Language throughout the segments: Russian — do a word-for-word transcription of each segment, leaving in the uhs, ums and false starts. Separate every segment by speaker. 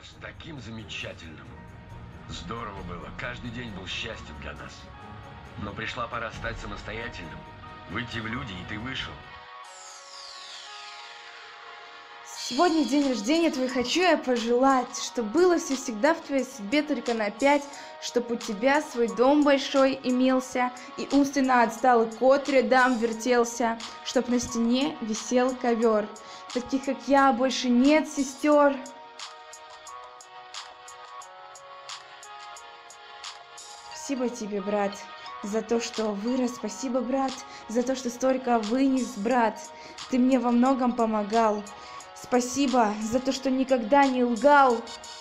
Speaker 1: оказалось таким замечательным. Здорово было, каждый день был счастьем для нас. Но пришла пора стать самостоятельным, выйти в люди, и ты вышел.
Speaker 2: Сегодня день рождения твой, хочу я пожелать, чтобы было все всегда в твоей судьбе только на пять, чтоб у тебя свой дом большой имелся, и умственно отсталый кот рядом вертелся, чтоб на стене висел ковер. Таких, как я, больше нет сестер. Спасибо тебе, брат, за то, что вырос, спасибо, брат, за то, что столько вынес, брат, ты мне во многом помогал. Спасибо за то, что никогда не лгал.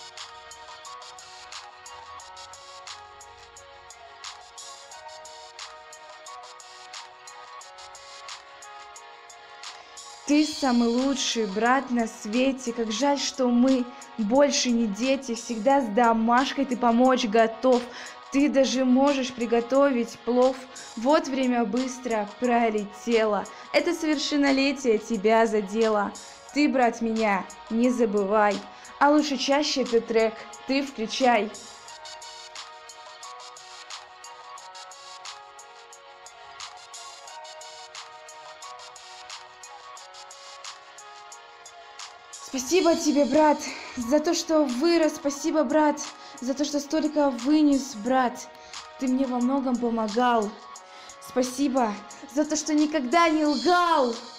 Speaker 2: Ты самый лучший брат на свете. Как жаль, что мы больше не дети. Всегда с домашкой ты помочь готов. Ты даже можешь приготовить плов. Вот время быстро пролетело. Это совершеннолетие тебя задело. Ты, брат, меня не забывай, а лучше чаще этот трек ты включай. Спасибо тебе, брат, за то, что вырос, спасибо, брат, за то, что столько вынес, брат, ты мне во многом помогал. Спасибо за то, что никогда не лгал.